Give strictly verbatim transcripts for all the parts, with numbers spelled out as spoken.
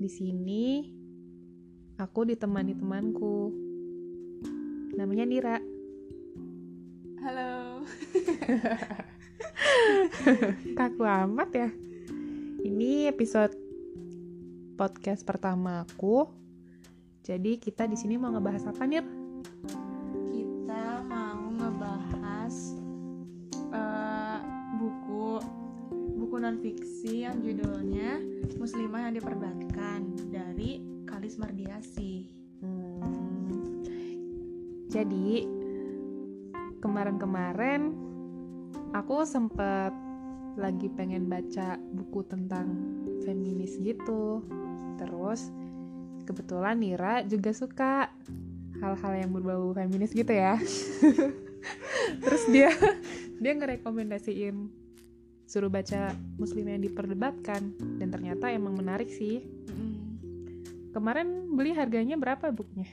Di sini aku ditemani temanku. Namanya Nira. Halo. Kaku amat ya. Ini episode podcast pertama aku. Jadi kita di sini mau ngebahas apa, Nir? Kita mau ngebahas uh, buku buku non-fiksi yang judulnya Muslimah yang Diperdebatkan dari Khalis Mardiasih. Hmm. Jadi kemarin-kemarin aku sempet lagi pengen baca buku tentang feminis gitu. Terus kebetulan Nira juga suka hal-hal yang berbau feminis gitu ya. Terus dia dia ngerekomendasiin suruh baca Muslimah yang Diperdebatkan, dan ternyata emang menarik sih. Mm-hmm. Kemarin beli harganya berapa bukunya?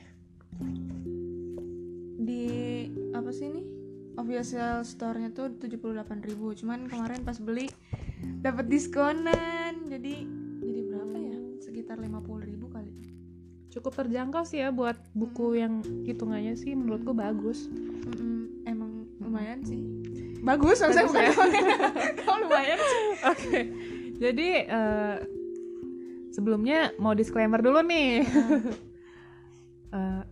Di apa sih ini? Official store-nya tuh tujuh puluh delapan ribu. Cuman kemarin pas beli dapat diskonan. Jadi jadi berapa ya? Sekitar lima puluh ribu kali. Cukup terjangkau sih ya buat buku Mm-hmm. yang hitungannya sih menurutku bagus. Mm-mm, emang lumayan sih. Bagus, maksudnya bukan ya? Kau lumayan sih. Oke, jadi uh, sebelumnya mau disclaimer dulu nih. uh,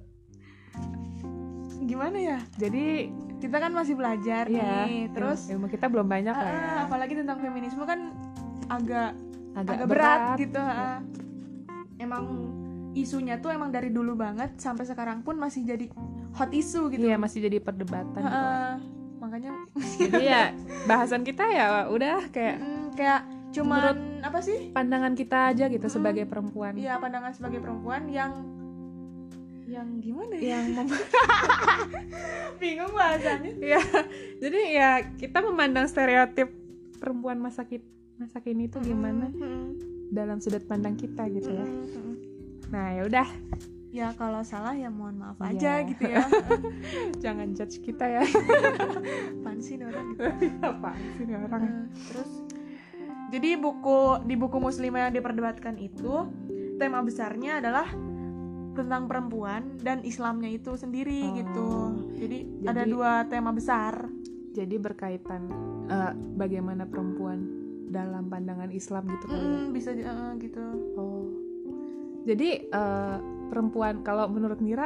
Gimana ya? Jadi Kita kan masih belajar ya, nih. Terus ilmu, ilmu kita belum banyak uh, lah ya. apalagi tentang feminisme kan agak Agak, agak berat, berat gitu. Uh. Emang isunya tuh emang dari dulu banget sampai sekarang pun masih jadi hot issue gitu. Iya, masih jadi perdebatan. Uh, gitu. Makanya jadi ya bahasan kita ya udah kayak mm, kayak cuman menurut apa sih? Pandangan kita aja gitu Mm, sebagai perempuan. Iya, pandangan sebagai perempuan yang yang gimana ya? Yang mem- bingung bahasanya. ya, jadi ya kita memandang stereotip perempuan masa kini, masa kini itu gimana Mm-hmm. dalam sudut pandang kita gitu ya. Mm-hmm. Nah ya udah, Ya kalau salah ya mohon maaf Iya. aja gitu ya. jangan judge kita ya. Apaan sih nih orang gitu. Apaan sih nih orang? Uh, terus jadi buku di buku Muslimah yang Diperdebatkan itu tema besarnya adalah tentang perempuan dan Islamnya itu sendiri Oh, gitu. Jadi, jadi- ada dua tema besar. Jadi berkaitan uh, bagaimana perempuan dalam pandangan Islam gitu kali ya. Mm, bisa uh, gitu. Oh, jadi uh, perempuan kalau menurut Nira,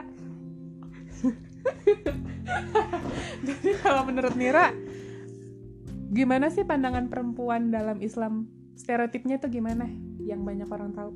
jadi kalau menurut Nira, gimana sih pandangan perempuan dalam Islam? Stereotipnya tuh gimana? Yang banyak orang tahu.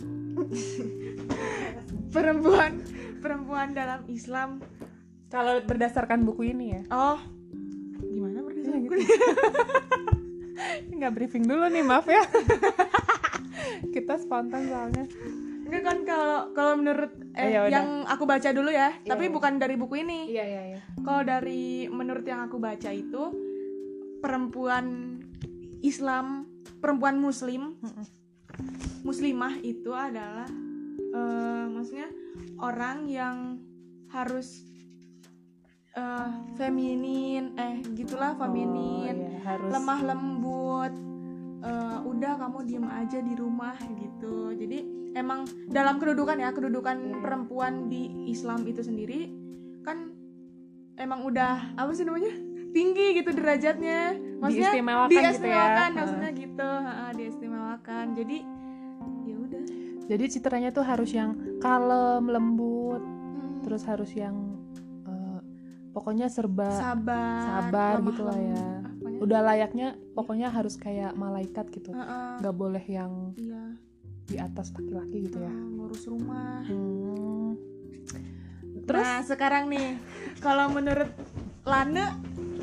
Perempuan perempuan dalam Islam. Kalau berdasarkan buku ini ya. Oh. Gimana berdasarkan Iya, gitu. Nggak briefing dulu nih, maaf ya. Kita spontan soalnya. Enggak kan kalau kalau menurut eh, Oh, ya udah. yang aku baca dulu ya, Iya, tapi iya. bukan dari buku ini. Iya iya iya. Kalau dari menurut yang aku baca itu perempuan Islam, perempuan muslim, muslimah itu adalah uh, maksudnya orang yang harus uh, feminin, eh gitulah feminin, Oh, iya, harus lemah lembut. Uh, udah kamu diem aja di rumah gitu. Jadi emang dalam kedudukan ya kedudukan Iya. perempuan di Islam itu sendiri kan emang udah apa sih namanya tinggi gitu derajatnya, maksudnya diistimewakan, gitu ya. diistimewakan Ha. maksudnya gitu, ha, diistimewakan. Jadi ya udah. Jadi citranya tuh harus yang kalem, lembut, Hmm, terus harus yang uh, pokoknya serba sabar, sabar lemah gitu lah ya. lembut. Ah, pokoknya, Udah layaknya pokoknya harus kayak malaikat gitu. ha-ha, Nggak boleh yang iya, di atas laki-laki gitu ya. ha, ngurus rumah. Hmm. Terus Nah sekarang nih kalau menurut Lana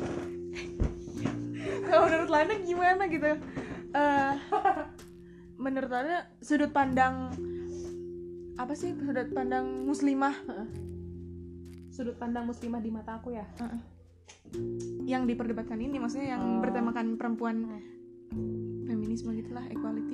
kalau menurut Lana gimana gitu? Eh, menurut Lana sudut pandang apa sih sudut pandang muslimah sudut pandang muslimah di mata aku ya. uh, yang diperdebatkan ini, maksudnya yang Oh. bertemakan perempuan, feminisme gitulah, equality.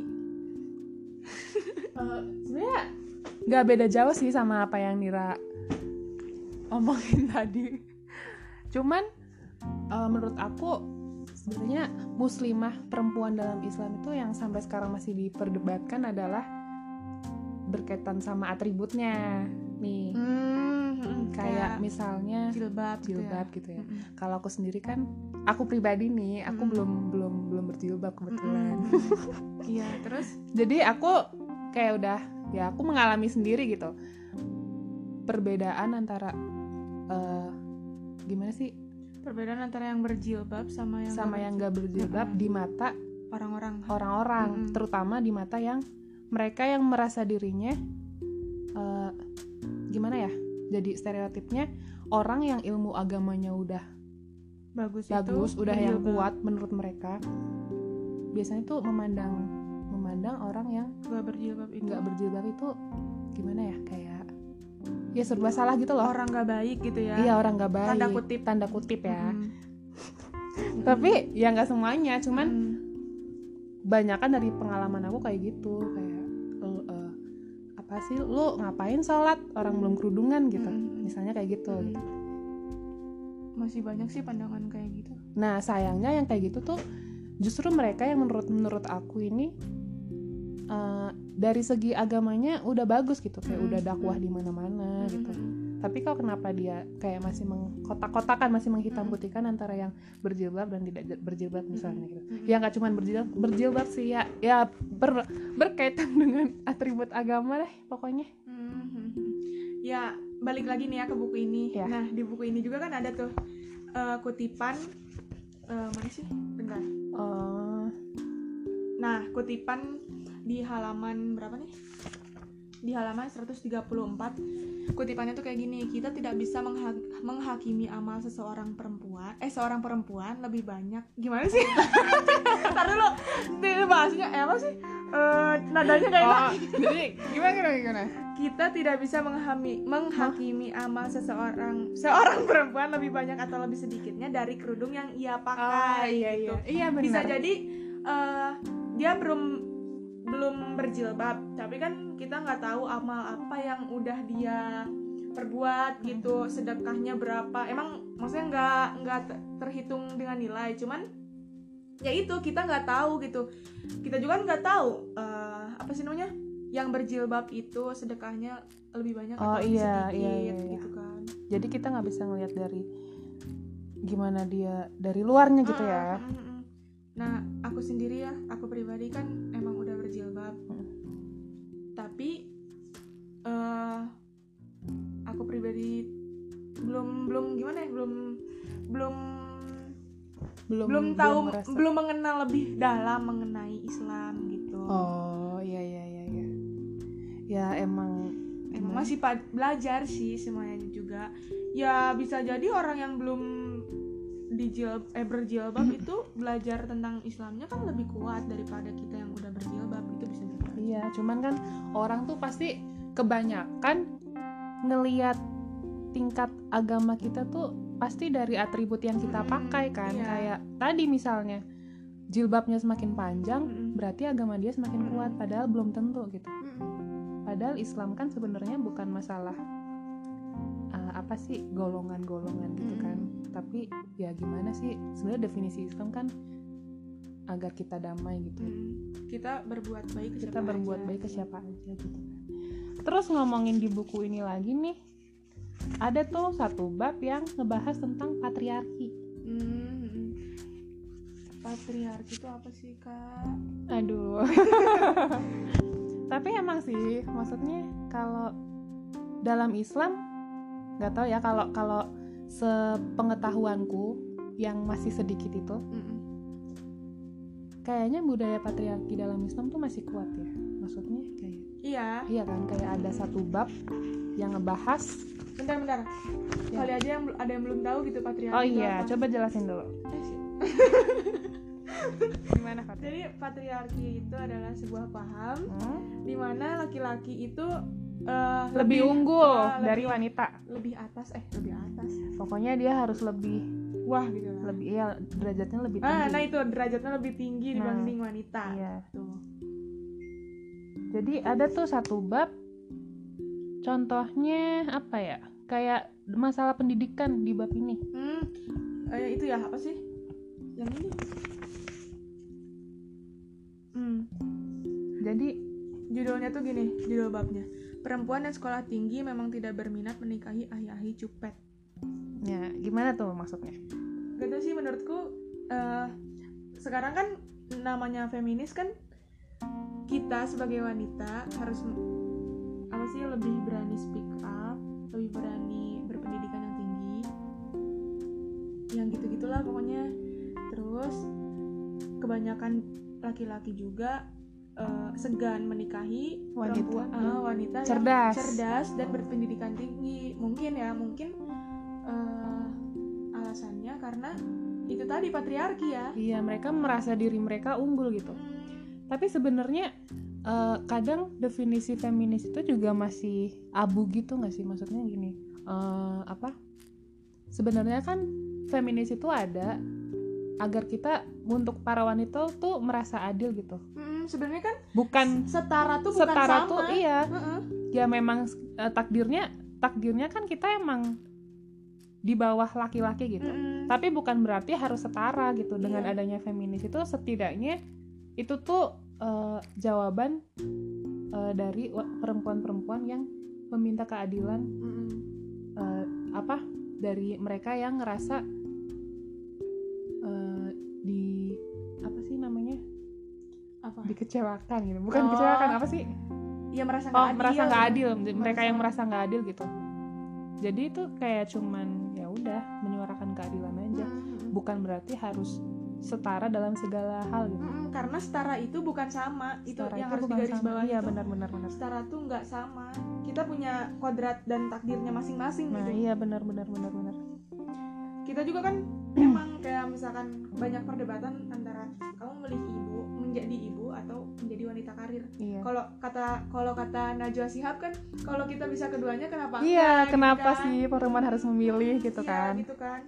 Uh, sebenarnya nggak beda jauh sih sama apa yang Nira omongin tadi. Cuman uh, menurut aku sebenarnya muslimah perempuan dalam Islam itu yang sampai sekarang masih diperdebatkan adalah berkaitan sama atributnya nih. Hmm, Kayak misalnya jilbab, jilbab gitu gitu ya. ya. Kalau aku sendiri kan, aku pribadi nih, aku Mm-mm. belum belum belum berjilbab kebetulan. Mm-mm. Iya, terus Jadi aku kayak udah, ya aku mengalami sendiri gitu. Perbedaan antara uh, gimana sih? perbedaan antara yang berjilbab sama yang Sama nggak yang gak berjilbab Mm-mm. di mata orang-orang. orang-orang, Mm-mm. terutama di mata yang mereka yang merasa dirinya uh, gimana ya? Jadi stereotipnya orang yang ilmu agamanya udah Bagus, bagus, itu udah yang berjilbab. kuat menurut mereka. Biasanya tuh memandang memandang orang yang Nggak berjilbab itu nggak berjilbab itu gimana ya? Kayak ya serba salah gitu loh. orang nggak baik gitu ya. Iya, orang nggak baik. Tanda kutip. Tanda kutip ya. Mm-mm. Tapi ya nggak semuanya, cuman Mm-mm. banyak kan dari pengalaman aku kayak gitu, kayak lu, uh, apa sih lu ngapain sholat orang belum kerudungan gitu, Mm-mm. misalnya kayak gitu. Mm-mm. gitu. Masih banyak sih pandangan kayak gitu. Nah sayangnya yang kayak gitu tuh justru mereka yang menurut menurut aku ini uh, dari segi agamanya udah bagus gitu, kayak Mm-mm. udah dakwah di mana-mana Mm-mm. gitu. Tapi kok kenapa dia kayak masih mengkotak-kotakan, masih menghitam putihkan antara yang berjilbab dan tidak j- berjilbab misalnya gitu. Mm-mm. Ya nggak cuma berjilbab, berjilbab sih ya, ya ber, berkaitan dengan atribut agama deh pokoknya. Mm-mm. Ya balik lagi nih ya ke buku ini. Ya. Nah di buku ini juga kan ada tuh uh, kutipan uh, mana sih? Bentar. Oh, Nah kutipan di halaman berapa nih? Di halaman seratus tiga puluh empat. Kutipannya tuh kayak gini, kita tidak bisa mengha- menghakimi amal seseorang perempuan eh seorang perempuan lebih banyak gimana sih? Ntar dulu, ini bahasanya eh, apa sih? Eh, nadanya kayak oh jadi gimana gimana gimana? kita tidak bisa menghami, menghakimi amal seseorang seorang perempuan lebih banyak atau lebih sedikitnya dari kerudung yang ia pakai. Oh iya gitu. iya, iya benar. Bisa jadi eh, dia belum belum berjilbab, tapi kan kita nggak tahu amal apa yang udah dia perbuat gitu, sedekahnya berapa, emang maksudnya nggak nggak terhitung dengan nilai, cuman ya itu kita nggak tahu gitu, kita juga nggak tahu uh, apa sih namanya yang berjilbab itu sedekahnya lebih banyak Oh, atau lebih iya, sedikit iya, iya, iya. gitu kan. Jadi kita nggak bisa ngelihat dari gimana dia dari luarnya gitu ya. Mm, mm, mm. Nah aku sendiri ya, aku pribadi kan emang udah berjilbab, Hmm. tapi uh, aku pribadi belum belum gimana ya belum belum Belum belum tahu merasa. belum mengenal lebih dalam mengenai Islam gitu. Oh iya iya iya iya. Ya emang Emang gimana? masih pa- belajar sih semuanya juga. Ya bisa jadi orang yang belum dijilbab eh berjilbab itu belajar tentang Islamnya kan lebih kuat daripada kita yang udah berjilbab, itu bisa jadi. Iya, cuman kan orang tuh pasti kebanyakan ngelihat tingkat agama kita tuh pasti dari atribut yang kita Mm, pakai kan. iya. Kayak tadi misalnya jilbabnya semakin panjang, Mm-mm. berarti agama dia semakin kuat, padahal belum tentu gitu. Mm-mm. Padahal Islam kan sebenarnya bukan masalah uh, apa sih golongan-golongan gitu Mm-mm. kan. Tapi ya gimana sih sebenarnya definisi Islam kan agar kita damai gitu. Mm. Kita berbuat baik ke Kita siapa berbuat aja. baik ke siapa aja gitu. Terus ngomongin di buku ini lagi nih, ada tuh satu bab yang ngebahas tentang patriarki. Mm-mm. Patriarki itu apa sih kak? Aduh. Tapi emang sih, maksudnya kalau dalam Islam nggak tahu ya, kalau kalau sepengetahuanku yang masih sedikit itu, Mm-mm. kayaknya budaya patriarki dalam Islam tuh masih kuat ya. Maksudnya kayak Iya. iya kan, kayak ada satu bab yang ngebahas. Bentar-bentar. Ya. Kali aja yang bel- ada yang belum tahu gitu patriarki Oh itu iya, apa. coba jelasin dulu. Eh, sih. Gimana Fat? Jadi patriarki itu adalah sebuah paham Hmm? di mana laki-laki itu eh, Lebih unggul ah, dari lebih, wanita. lebih atas eh lebih atas. Pokoknya dia harus lebih Wah gitu lah. lebih ya derajatnya lebih tinggi. Ah, nah itu derajatnya lebih tinggi Nah, dibanding wanita. Iya. Tuh. Jadi ada tuh satu bab, contohnya apa ya? Kayak masalah pendidikan di bab ini. Hmm, eh, itu ya apa sih? Yang ini. Hmm. Jadi judulnya tuh gini, judul babnya. Perempuan dan sekolah tinggi memang tidak berminat menikahi ahi-ahi cupet. Ya, gimana tuh maksudnya? Gak tau sih, menurutku uh, sekarang kan namanya feminis kan, kita sebagai wanita harus apa sih, lebih berani speak up, lebih berani berpendidikan yang tinggi, yang gitu-gitulah pokoknya. Terus kebanyakan laki-laki juga uh, segan menikahi wanita perempuan, uh, wanita cerdas. yang cerdas dan berpendidikan tinggi. Mungkin ya, mungkin uh, alasannya karena itu tadi, patriarki ya. Iya, mereka merasa diri mereka unggul gitu. Hmm. Tapi sebenarnya uh, kadang definisi feminis itu juga masih abu gitu nggak sih? Maksudnya gini, uh, apa? Sebenarnya kan feminis itu ada agar kita, untuk para wanita tuh merasa adil gitu. Hmm, sebenarnya kan bukan setara tuh bukan setara sama. tuh iya. Uh-uh. Ya memang uh, takdirnya takdirnya kan kita emang di bawah laki-laki gitu. Mm-mm. Tapi bukan berarti harus setara gitu. Dengan Iya. adanya feminis itu setidaknya itu tuh uh, jawaban uh, dari perempuan-perempuan yang meminta keadilan, uh, apa dari mereka yang ngerasa uh, di apa sih namanya? Apa? Dikecewakan gitu. Bukan Oh. kecewakan, apa sih? Ya merasa Oh, nggak adil. merasa nggak adil. Mereka Merasa- yang merasa nggak adil gitu. Jadi itu kayak cuman ya udah menyuarakan keadilan aja. Mm-mm. Bukan berarti harus setara dalam segala hal gitu. Mm-mm, karena setara itu bukan sama. Itu Setara yang itu harus bukan digaris sama. bawah. Iya, itu benar-benar benar. setara tuh nggak sama. Kita punya kodrat dan takdirnya masing-masing Nah, gitu. iya benar-benar benar-benar. Kita juga kan emang kayak misalkan banyak perdebatan antara kamu milih ibu menjadi ibu atau menjadi wanita karir. Iya. Kalau kata kalau kata Najwa Shihab kan, kalau kita bisa keduanya kenapa Iya, enggak, kenapa gitu kan? sih perempuan harus memilih gitu Iya, kan? gitu kan.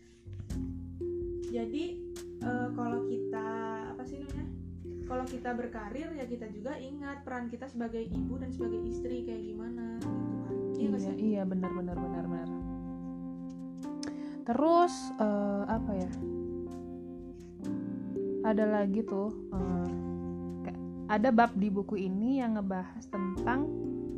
Jadi eh, kalau kita apa sih namanya? Kalau kita berkarir ya kita juga ingat peran kita sebagai ibu dan sebagai istri kayak gimana gitu kan. Iya nggak Iya, sih? iya benar-benar benar-benar. Terus eh, apa ya? Ada lagi tuh eh, kayak- ada bab di buku ini yang ngebahas tentang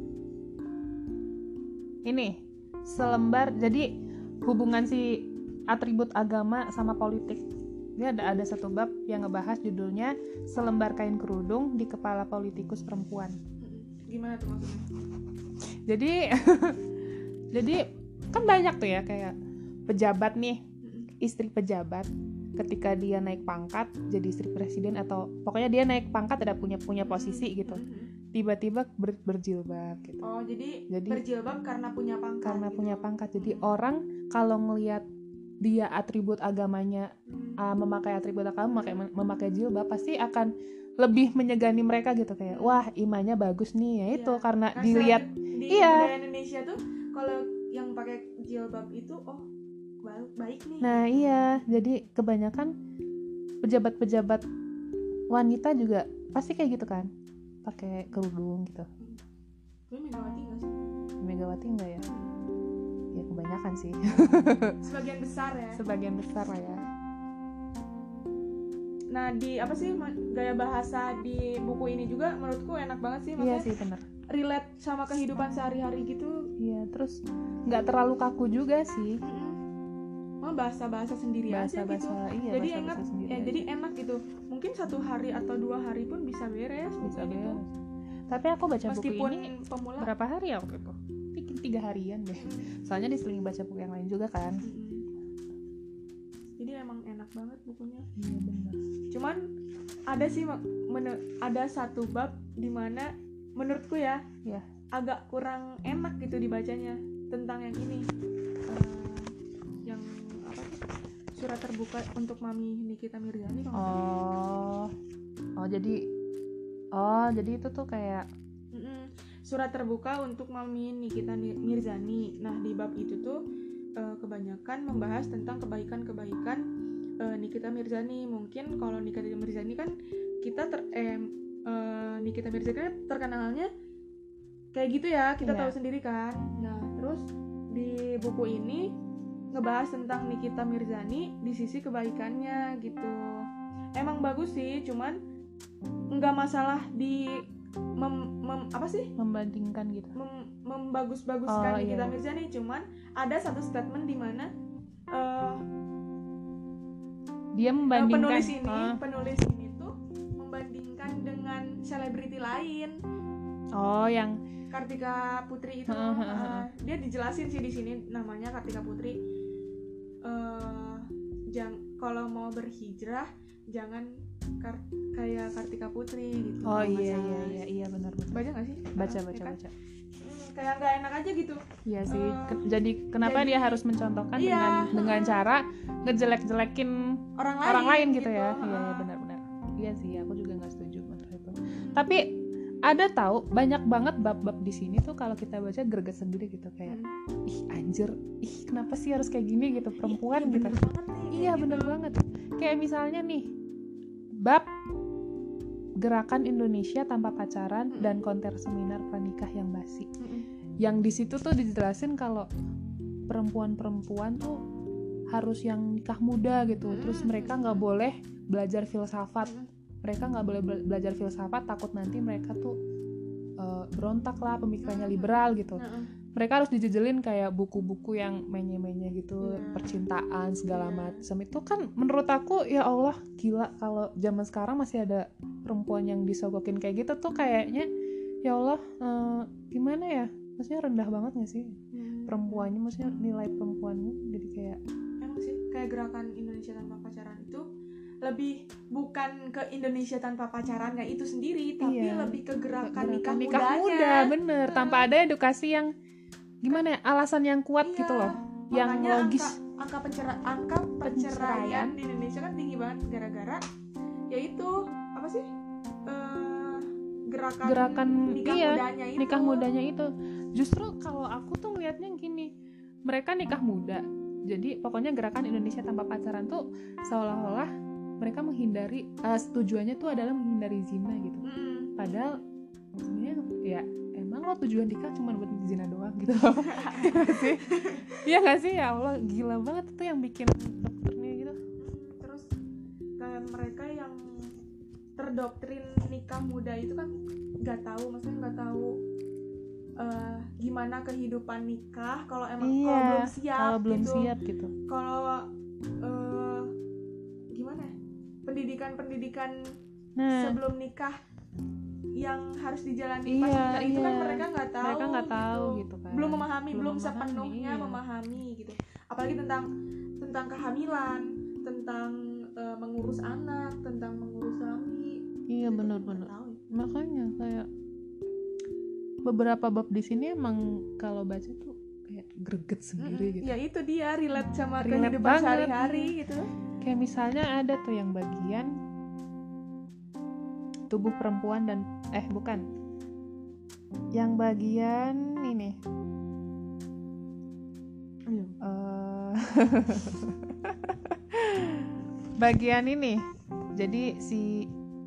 ini selembar, jadi hubungan si atribut agama sama politik. Ini ada ada satu bab yang ngebahas judulnya selembar kain kerudung di kepala politikus perempuan. Mm-mm. Gimana tuh maksudnya? Jadi jadi kan banyak tuh ya kayak pejabat nih, Mm-mm. istri pejabat ketika dia naik pangkat jadi istri presiden atau pokoknya dia naik pangkat ada punya punya posisi gitu. Mm-mm. Tiba-tiba ber, berjilbab gitu. Oh, jadi, Jadi berjilbab karena punya pangkat. karena gitu. punya pangkat. Jadi Mm. orang kalau ngelihat dia atribut agamanya Mm. uh, memakai atribut agama memakai memakai jilbab pasti akan lebih menyegani mereka gitu kayak wah imannya bagus nih ya itu Iya. karena Nah, dilihat di iya. budaya Indonesia tuh kalau yang pakai jilbab itu oh ba- baik nih. nah iya jadi kebanyakan pejabat-pejabat wanita juga pasti kayak gitu kan pakai kerudung gitu. Gue Megawati nggak sih? Megawati enggak ya? Ya kebanyakan sih. Sebagian besar ya. Sebagian besar lah ya. Nah di apa sih ma- gaya bahasa di buku ini juga menurutku enak banget sih, Iya maksudnya sih benar. relate sama kehidupan sehari-hari gitu. Iya terus nggak terlalu kaku juga sih. Mm-mm. Oh, bahasa-bahasa sendiri Bahasa-bahasa aja gitu. iya jadi bahasa-bahasa enak, sendiri ya, aja. jadi enak gitu. Mungkin satu hari atau dua hari pun bisa beres. Bisa buku gitu. beres. Tapi aku baca Meskipun buku ini pemula. berapa hari ya waktu itu? Tiga, tiga harian deh. Mm. Soalnya diselingi baca buku yang lain juga kan. Mm-mm. Jadi emang enak banget bukunya. Iya benar. Cuman ada sih mak- mene- ada satu bab dimana menurutku ya Ya. agak kurang enak gitu dibacanya tentang yang ini. Eh, yang apa tuh? Surat terbuka untuk Mami Nikita Mirzani kalau nggak salah. Oh. Oh jadi Oh jadi itu tuh kayak Mm-mm. Surat terbuka untuk Mami Nikita Ni- Mirzani. Nah di bab itu tuh eh, kebanyakan membahas tentang kebaikan-kebaikan eh, Nikita Mirzani. Mungkin kalau Nikita Mirzani kan kita ter eh, eh, Nikita Mirzani kan terkenalnya kayak gitu ya, kita Iya. tahu sendiri kan. Nah terus di buku ini ngebahas tentang Nikita Mirzani di sisi kebaikannya gitu. Emang bagus sih, cuman nggak masalah di mem, mem- apa sih membandingkan gitu. mem, membagus-baguskan Oh, Nikita iya. Mirzani, cuman ada satu statement di mana uh, Dia uh, membandingkan penulis ini ah. penulis ini tuh membandingkan dengan selebriti lain. Oh, yang Kartika Putri itu uh, dia dijelasin sih di sini namanya Kartika Putri. Uh, jang kalau mau berhijrah jangan kar- kayak Kartika Putri gitu. Oh kalau iya nggak iya salah. iya iya benar benar. Baca nggak sih? Baca Uh, baca ya kan? baca. Hmm, kayak nggak enak aja gitu. Iya sih. Uh, Ke- jadi kenapa jadi- dia harus mencontohkan iya. dengan dengan cara ngejelek-jelekin Orang lain, orang lain gitu, ya? uh, Iya iya benar-benar. Iya sih, aku juga nggak setuju masalah itu. Tapi ada tahu banyak banget bab-bab di sini tuh kalau kita baca greget sendiri gitu kayak Hmm. ih anjir, ih kenapa sih harus kayak gini gitu perempuan Iya, gitu. bener banget nih, Iya kayak bener gitu. banget. Kayak misalnya nih bab gerakan Indonesia tanpa pacaran Mm-mm. dan konter seminar pranikah yang basi. Mm-mm. Yang di situ tuh dijelasin kalau perempuan-perempuan tuh harus yang nikah muda gitu. Mm-mm. Terus mereka nggak boleh belajar filsafat. Mm-mm. Mereka nggak boleh bela- belajar filsafat, takut nanti mereka tuh uh, berontak lah, pemikirannya Mm-mm. liberal gitu. Mm-mm. Mereka harus dijejelin kayak buku-buku yang menye-menye gitu, Iya. percintaan segala Iya. macam. Itu kan menurut aku ya Allah gila kalau zaman sekarang masih ada perempuan yang disogokin kayak gitu tuh kayaknya ya Allah uh, gimana ya? Maksudnya rendah banget nggak sih Hmm. perempuannya? Maksudnya nilai perempuannya jadi kayak Emang sih kayak gerakan Indonesia tanpa pacaran itu lebih bukan ke Indonesia tanpa pacaran kayak itu sendiri, tapi Iya. lebih ke gerakan, gerakan nikah, nikah mudanya. muda, bener. Hmm. Tanpa ada edukasi yang gimana ya, alasan yang kuat Iya. gitu loh, yang Makanya logis. angka, angka pencera- angka perceraian di Indonesia kan tinggi banget gara-gara yaitu apa sih Eh, gerakan, Gerakan, nikah iya, mudanya itu. nikah mudanya itu. Justru kalau aku tuh ngeliatnya gini, mereka nikah muda, jadi pokoknya gerakan Indonesia tanpa pacaran tuh seolah-olah mereka menghindari, uh, tujuannya tuh adalah menghindari zina gitu. Mm-mm. Padahal sebenarnya ya emang lo tujuan nikah cuma buat zina doang gitu. Iya nggak sih? Iya nggak sih? Ya Allah gila banget tuh yang bikin dokternya gitu. Terus kayak mereka yang terdoktrin nikah muda itu kan nggak tahu, maksudnya nggak tahu eh, gimana kehidupan nikah kalau emang Iya, kalau belum siap kalau belum gitu. siap gitu. Kalau eh, gimana ya? pendidikan-pendidikan Nah, sebelum nikah yang harus dijalani Iya, pas nikah itu kan iya. mereka nggak tahu, mereka nggak tahu gitu. gitu kan. belum memahami, belum, memahami, sepenuhnya iya. memahami gitu. Apalagi tentang tentang kehamilan, tentang eh, mengurus anak, tentang mengurus suami. Iya Itu benar-benar. nggak tahu ya. Makanya kayak beberapa bab di sini emang kalau baca tuh kayak greget sendiri Mm-mm. gitu. Ya itu dia relate sama Relate kehidupan banget. sehari-hari gitu. Kayak misalnya ada tuh yang bagian tubuh perempuan dan eh bukan. Yang bagian ini. Eh, bagian ini. Jadi si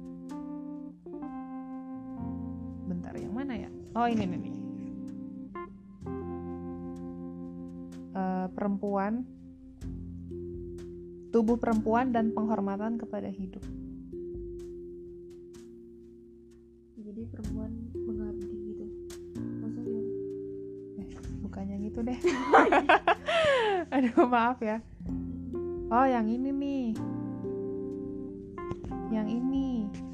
bentar yang mana ya? Oh ini nih. nih. Eh, perempuan, tubuh perempuan dan penghormatan kepada hidup. Jadi perempuan mengabdi gitu. Maksudnya Eh, bukan yang itu deh. Aduh maaf ya. Oh yang ini nih. Yang ini.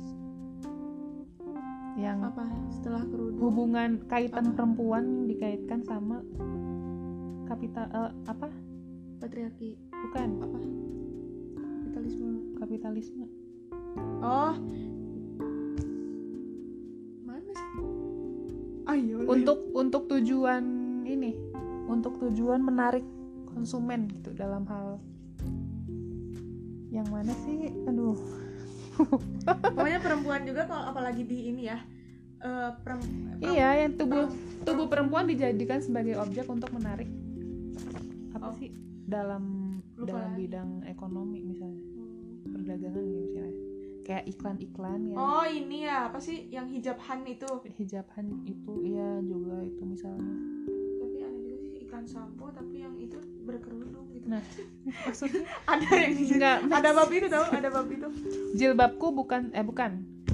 Yang apa? Setelah kerudung. hubungan kaitan Apa? perempuan dikaitkan sama kapital eh, apa? Patriarki. Bukan Apa? Kapitalisme. kapitalisme. Oh. Mana sih? Ayo. Untuk untuk tujuan ini, untuk tujuan menarik konsumen gitu dalam hal yang mana sih? Aduh. Pokoknya perempuan juga kalau apalagi di ini ya. eh, perem- perem- Iya, yang tubuh tubuh perempuan dijadikan sebagai objek untuk menarik apa Oh. sih dalam Lupa dalam lagi. bidang ekonomi misalnya perdagangan gitu misalnya kayak iklan-iklan yang Oh ini ya apa sih yang hijab Han itu? hijaban itu iya juga itu misalnya. Tapi aneh juga sih iklan sampo tapi yang itu berkerudung gitu. Nah maksudnya Ada yang Nggak, ada bab itu tau, ada bab itu. jilbabku bukan eh bukan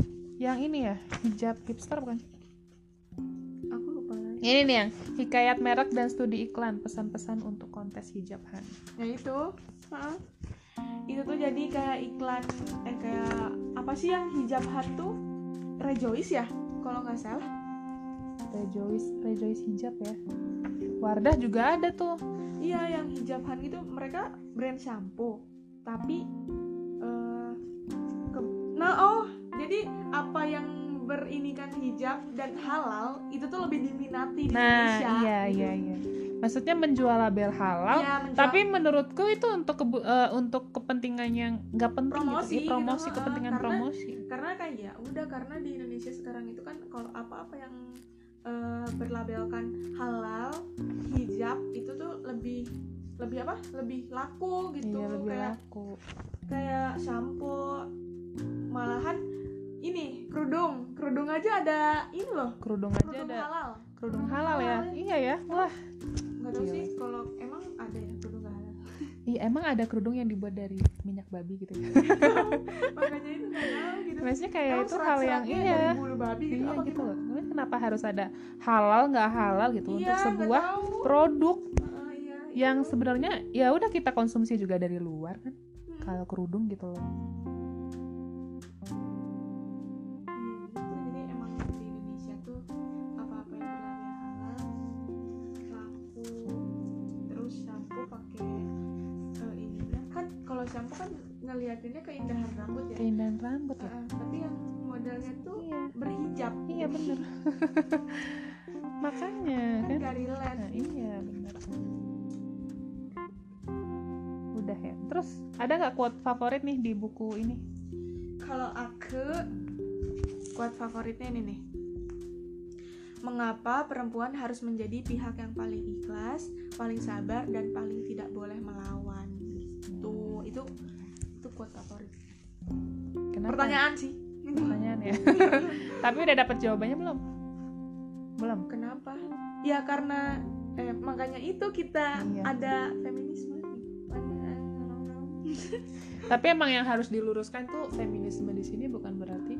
Yang ini ya, hijab hipster bukan? Aku lupa lagi. Ini nih yang hikayat merek dan studi iklan, pesan-pesan untuk kontes hijab Han. Ya itu, ha? Itu tuh jadi kayak iklan, eh kayak apa sih yang hijab hantu? Rejoice ya, kalau nggak salah. Rejoice, Rejoice hijab ya. Wardah juga ada tuh. Iya, yang hijab han itu mereka brand shampoo, tapi uh, ke- nah oh, jadi apa yang berinikan hijab dan halal itu tuh lebih diminati di Nah, Indonesia. iya gitu. iya iya. Maksudnya menjual label halal, Iya, menjual- tapi menurutku itu untuk kebu- eh, untuk kepentingan yang nggak penting Promosi gitu. Iya, promosi gitu, kepentingan uh, karena- promosi. Karena kayak ya udah, karena di Indonesia sekarang itu kan kalau apa-apa yang uh, berlabelkan halal, hijab itu tuh lebih lebih apa? Lebih laku gitu. Iya, lebih kayak laku. kayak shampoo, malahan ini kerudung, kerudung aja ada ini loh. Kerudung aja Kerudung ada halal. kerudung halal ya. Iya ya. Wah, Nggak tahu Gila. sih kalau emang ada ya kerudung nggak halal. iya emang ada kerudung yang dibuat dari minyak babi gitu ya. Makanya itu nggak tahu gitu. Maksudnya kayak Emang itu hal yang serat-seratnya iya. dari bulu babi gitu, Iya apa gitu gimana? loh. Tapi kenapa harus ada halal nggak halal gitu Iya, untuk nggak sebuah tahu. produk Heeh, iya, yang itu. sebenarnya ya udah kita konsumsi juga dari luar kan. Hmm. Kalau kerudung gitu loh. Iya, gitu. Jadi emang di Indonesia tuh apa-apa yang berlabel halal laku. Terus shampoo pakai eh, ini kan, kalau shampoo kan ngeliatinnya keindahan rambut ya. Keindahan rambut ya. Heeh, tapi yang modelnya tuh Iya. berhijab. Iya bener. Makanya Kan kan. gak relate. Nah, iya bener. Udah ya. Terus ada nggak quote favorit nih di buku ini? Kalau aku quote favoritnya ini nih. Mengapa perempuan harus menjadi pihak yang paling ikhlas, paling sabar, dan paling tidak boleh melawan? Gitu. Itu itu quote favorit. Kenapa? Pertanyaan sih. Pertanyaan ya. Tapi udah dapat jawabannya belum? Belum. Kenapa? Ya karena eh, makanya itu kita Iya. ada feminisme. Tapi emang yang harus diluruskan tuh feminisme di sini bukan berarti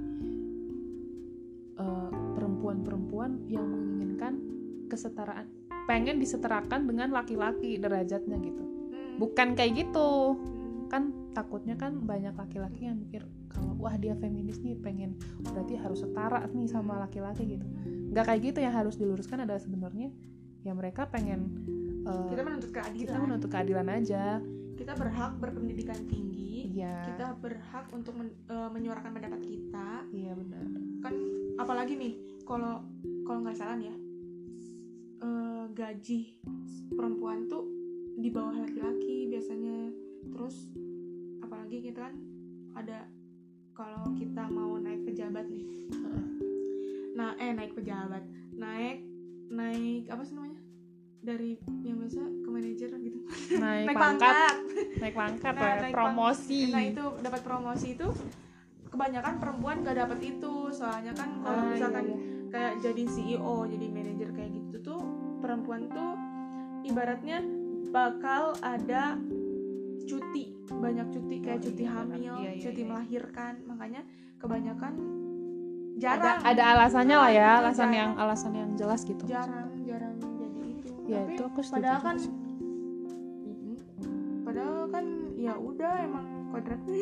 uh, perempuan-perempuan yang menginginkan kesetaraan, pengen disetarakan dengan laki-laki derajatnya gitu. Hmm. Bukan kayak gitu. Hmm. Kan takutnya kan banyak laki-laki yang mikir kalau wah dia feminis nih pengen berarti harus setara nih sama laki-laki gitu. Nggak kayak gitu, yang harus diluruskan adalah sebenarnya ya mereka pengen uh, Kita menuntut keadilan. kita menuntut keadilan aja. Kita berhak berpendidikan tinggi. Iya. Kita berhak untuk men- eh, menyuarakan pendapat kita. Iya benar. Kan apalagi nih kalau kalau nggak salah nih ya, eh, gaji perempuan tuh di bawah laki-laki biasanya. Terus apalagi kita kan ada, kalau kita mau naik pejabat nih, nah eh naik pejabat naik naik apa sih namanya, dari yang biasa ke manajer gitu, Naik, naik pangkat, pangkat. naik pangkat Nah, ya, naik promosi. pang- Nah itu dapat promosi itu kebanyakan perempuan gak dapat itu, soalnya kan kalau Ah, misalkan iya, iya. kayak jadi C E O, jadi manajer kayak gitu tuh perempuan tuh ibaratnya bakal ada cuti, banyak cuti kayak Oh, cuti iya, hamil, benar. Iya, iya, cuti iya. melahirkan, makanya kebanyakan Ada, jarang ada alasannya lah ya, Itu alasan jarang. yang alasan yang jelas gitu. jarang jarang jadi itu. Ya Tapi itu aku setuju. padahal juga kan sih. Mm-mm. padahal kan ya udah emang kodratnya.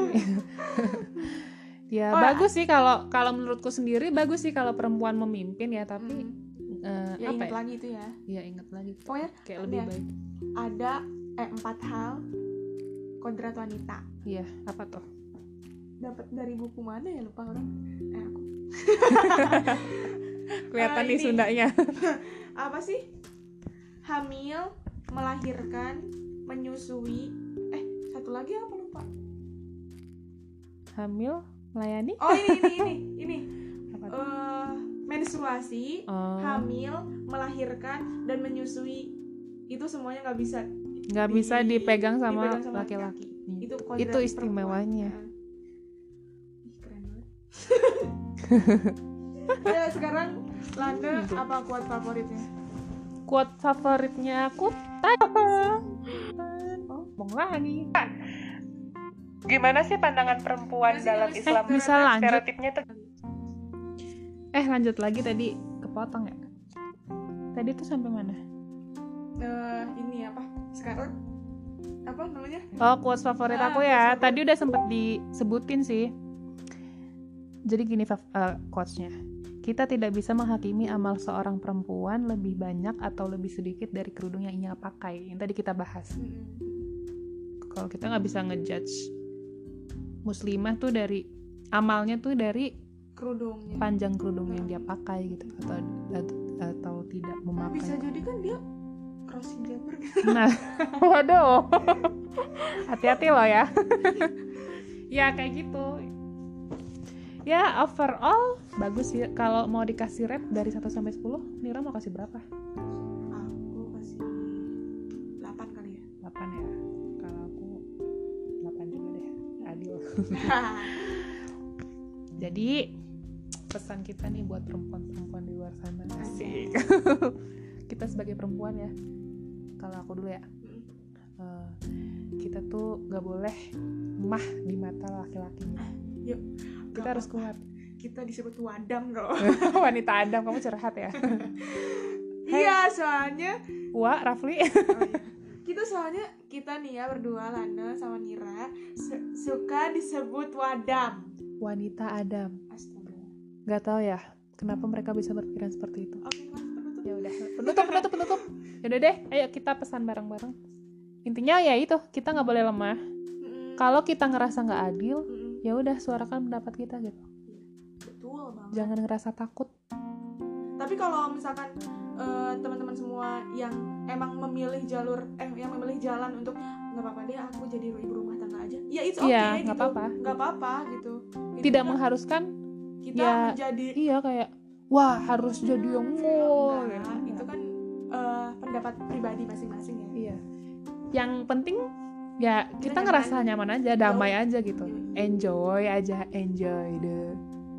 Ya Oh, bagus sih kalau kalau menurutku sendiri bagus sih kalau perempuan memimpin ya, tapi Mm. eh, Ya apa ingat ya? lagi itu ya. Ya ingat lagi. Pokoknya Kayak lebih ya. baik. ada eh, empat hal kodrat wanita. Iya, apa tuh? Dapat dari buku mana ya, lupa orang. Eh aku. Kelihatan Eh, nih ini. Sundanya. Apa sih? Hamil, melahirkan, menyusui. Eh, satu lagi apa lupa? Hamil, melayani. Oh, ini ini ini ini. Apa tuh? Eh, menstruasi, Oh, hamil, melahirkan dan menyusui. Itu semuanya nggak bisa nggak di- bisa dipegang sama dipegang sama laki-laki. Itu kodrat Itu istimewanya. perempuan. Ih, keren banget. Ya, sekarang Landa apa quote favoritnya? Quote favoritnya aku tadi. Oh, bong lagi. Gimana sih pandangan perempuan Nggak sih, dalam nulis Islam? stereotip. Bisa lanjut. Stereotipnya tuh Eh lanjut lagi tadi kepotong ya. Tadi tuh sampai mana? Uh, ini apa? Sekarang apa namanya? Oh, quotes favorit Ah, aku ya. quotes Tadi udah sempet disebutin sih. Jadi gini uh, quotesnya. Kita tidak bisa menghakimi amal seorang perempuan lebih banyak atau lebih sedikit dari kerudung yang ia pakai. Yang tadi kita bahas. Mm-mm. Kalau kita nggak bisa ngejudge muslimah tuh dari amalnya tuh dari Kerudungnya. panjang kerudung yang dia pakai gitu atau atau, atau tidak Nah, memakai. bisa jadi kan dia crossing gender gitu. Nah, waduh, hati-hati loh ya. Ya kayak gitu. Ya overall bagus sih. Kalau mau dikasih rate dari satu sampai sepuluh, Nira mau kasih berapa? Aku kasih delapan kali ya. delapan ya. Kalau aku delapan juga deh. Adil. Jadi pesan kita nih buat perempuan-perempuan di luar sana. Asik. Kita sebagai perempuan ya. Kalau aku dulu ya. Uh, kita tuh gak boleh lemah di mata laki-lakinya. Yuk, kita harus kuat. Kita disebut wadam kok. Wanita Adam, kamu curhat ya? Iya, soalnya Wah, Rafli. oh, iya. Kita soalnya kita nih ya berdua, Lana sama Nira su- suka disebut wadam. Wanita Adam. Astaga. Gak tahu ya kenapa mereka bisa berpikiran seperti itu. Oke, mas penutup. Ya udah, penutup, penutup, penutup. Yaudah deh, ayo kita pesan bareng-bareng. Intinya ya itu, kita nggak boleh lemah. Mm-mm. Kalau kita ngerasa nggak adil, Mm-mm. ya udah suarakan pendapat kita gitu. Betul banget. Jangan ngerasa takut. Tapi kalau misalkan uh, teman-teman semua yang emang memilih jalur, eh yang memilih jalan untuk nggak apa-apa deh aku jadi ibu rumah tangga aja, ya it's okay Iya, gitu, nggak apa-apa. nggak apa-apa gitu. Itu Tidak kan mengharuskan. kita ya, menjadi Iya kayak, wah harus jadi yang full. enggak, gitu. itu kan uh, pendapat pribadi masing-masing ya. Iya. Yang penting ya Kita kita ngerasa nyaman aja, damai Yo. aja gitu. Yo. Enjoy aja, enjoy the.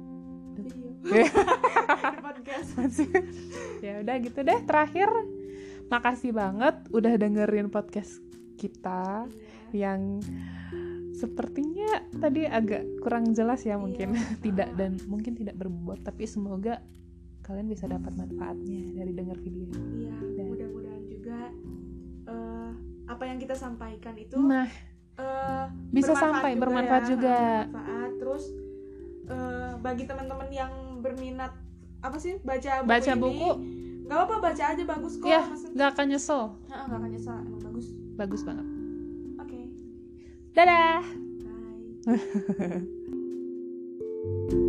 Iya. Di podcast. Ya udah gitu deh. Terakhir, makasih banget udah dengerin podcast kita yang sepertinya tadi agak kurang jelas ya mungkin. Iya. Tidak dan mungkin tidak berbobot, tapi semoga kalian bisa dapat manfaatnya dari dengar video ini. Iya, Dan- mudah-mudahan juga uh, apa yang kita sampaikan itu Nah, uh, bisa bermanfaat sampai juga bermanfaat ya, juga. bermanfaat. Terus uh, bagi teman-teman yang berminat apa sih baca buku Baca ini, buku. nggak apa-apa, baca aja, bagus kok. Ya, Maksudnya, nggak akan nyesel. nah, nggak akan nyesal, emang bagus. Bagus banget. Oke, Dadah. bye.